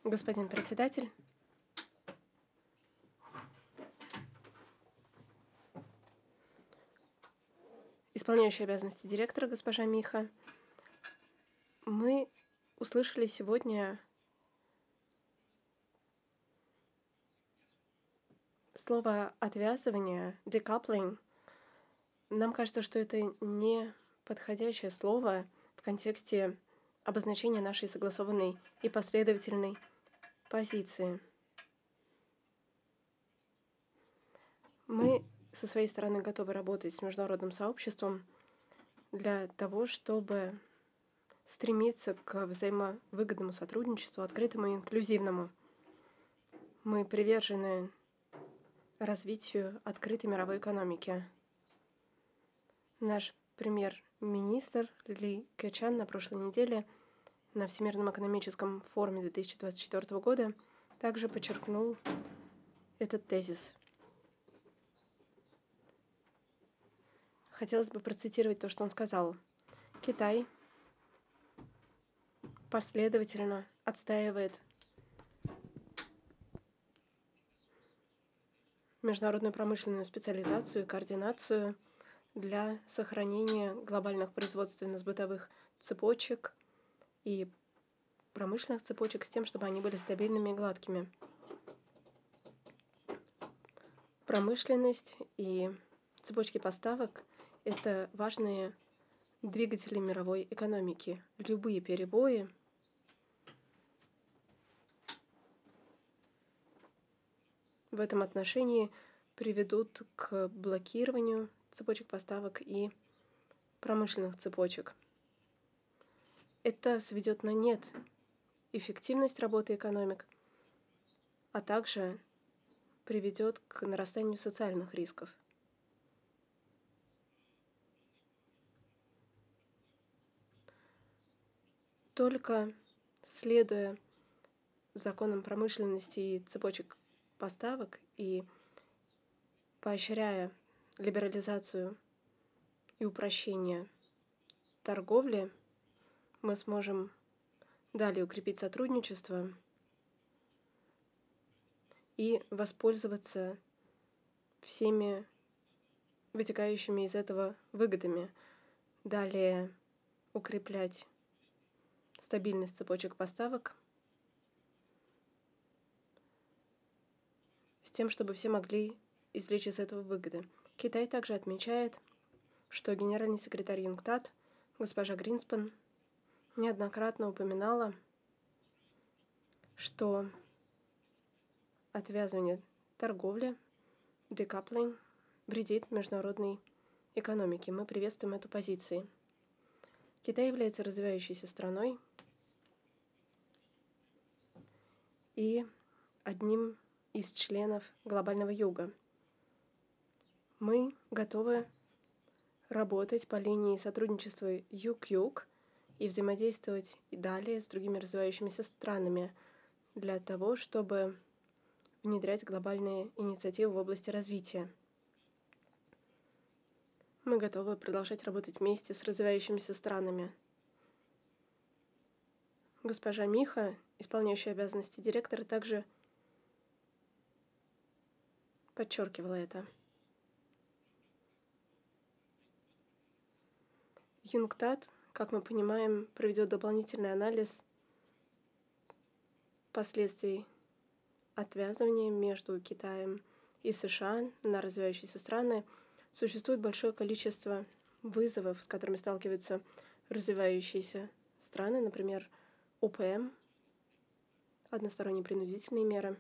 Господин председатель, исполняющий обязанности директора госпожа Миха, мы услышали сегодня слово «отвязывание», «decoupling». Нам кажется, что это не подходящее слово в контексте обозначения нашей согласованной и последовательной позиции. Мы со своей стороны готовы работать с международным сообществом для того, чтобы стремиться к взаимовыгодному сотрудничеству, открытому и инклюзивному. Мы привержены развитию открытой мировой экономики. Наш премьер-министр Ли Кечан на прошлой неделе на Всемирном экономическом форуме 2024 года также подчеркнул этот тезис. Хотелось бы процитировать то, что он сказал. Китай последовательно отстаивает международную промышленную специализацию и координацию для сохранения глобальных производственно-бытовых цепочек и промышленных цепочек с тем, чтобы они были стабильными и гладкими. Промышленность и цепочки поставок – это важные двигатели мировой экономики. Любые перебои в этом отношении приведут к блокированию цепочек поставок и промышленных цепочек. Это сведет на нет эффективность работы экономик, а также приведет к нарастанию социальных рисков. Только следуя законам промышленности и цепочек поставок и поощряя либерализацию и упрощение торговли, мы сможем далее укрепить сотрудничество и воспользоваться всеми вытекающими из этого выгодами, далее укреплять стабильность цепочек поставок с тем, чтобы все могли извлечь из этого выгоды. Китай также отмечает, что генеральный секретарь ЮНКТАД госпожа Гринспен неоднократно упоминала, что отвязывание торговли, decoupling, вредит международной экономике. Мы приветствуем эту позицию. Китай является развивающейся страной и одним из членов глобального юга. Мы готовы работать по линии сотрудничества Юг-Юг и взаимодействовать и далее с другими развивающимися странами для того, чтобы внедрять глобальные инициативы в области развития. Мы готовы продолжать работать вместе с развивающимися странами. Госпожа Миха, исполняющая обязанности директора, также подчеркивала это. ЮНКТАД, как мы понимаем, проведет дополнительный анализ последствий отвязывания между Китаем и США на развивающиеся страны. Существует большое количество вызовов, с которыми сталкиваются развивающиеся страны, например, ОПМ, односторонние принудительные меры.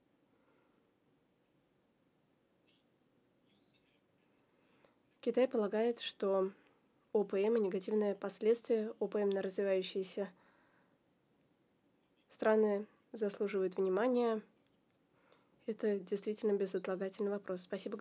Китай полагает, что ОПМ и негативные последствия ОПМ на развивающиеся страны заслуживают внимания. Это действительно безотлагательный вопрос. Спасибо.